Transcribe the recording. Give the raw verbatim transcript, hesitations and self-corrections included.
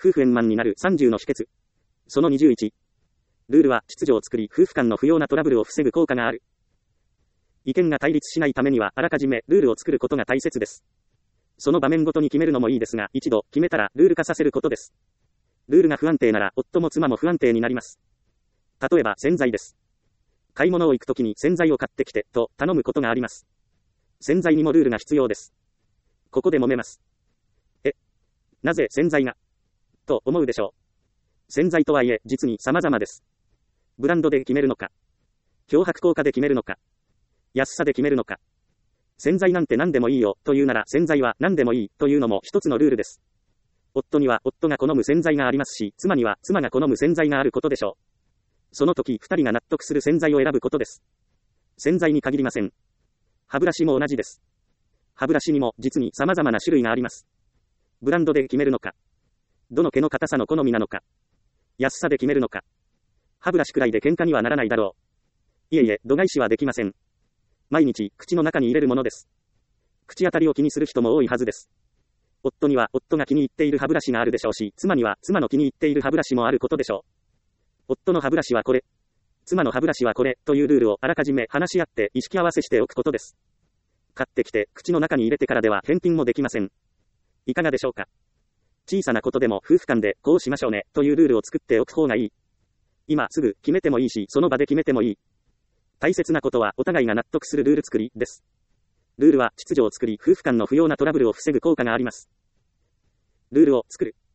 夫婦円満になるさんじゅうの秘訣。そのにじゅういち。ルールは秩序を作り、夫婦間の不要なトラブルを防ぐ効果がある。意見が対立しないためには、あらかじめルールを作ることが大切です。その場面ごとに決めるのもいいですが、一度決めたらルール化させることです。ルールが不安定なら、夫も妻も不安定になります。例えば、洗剤です。買い物を行くときに洗剤を買ってきて、と頼むことがあります。洗剤にもルールが必要です。ここで揉めます。え、なぜ洗剤がと思うでしょう。洗剤とはいえ、実に様々です。ブランドで決めるのか、漂白効果で決めるのか、安さで決めるのか。洗剤なんて何でもいいよ、というなら洗剤は何でもいい、というのも一つのルールです。夫には夫が好む洗剤がありますし、妻には妻が好む洗剤があることでしょう。その時、二人が納得する洗剤を選ぶことです。洗剤に限りません。歯ブラシも同じです。歯ブラシにも実に様々な種類があります。ブランドで決めるのか、どの毛の硬さの好みなのか、安さで決めるのか。歯ブラシくらいで喧嘩にはならないだろう。いえいえ、度外視はできません。毎日、口の中に入れるものです。口当たりを気にする人も多いはずです。夫には夫が気に入っている歯ブラシがあるでしょうし、妻には妻の気に入っている歯ブラシもあることでしょう。夫の歯ブラシはこれ、妻の歯ブラシはこれ、というルールをあらかじめ話し合って意識合わせしておくことです。買ってきて、口の中に入れてからでは返品もできません。いかがでしょうか。小さなことでも夫婦間でこうしましょうね、というルールを作っておく方がいい。今すぐ決めてもいいし、その場で決めてもいい。大切なことはお互いが納得するルール作りです。ルールは秩序を作り、夫婦間の不要なトラブルを防ぐ効果があります。ルールを作る。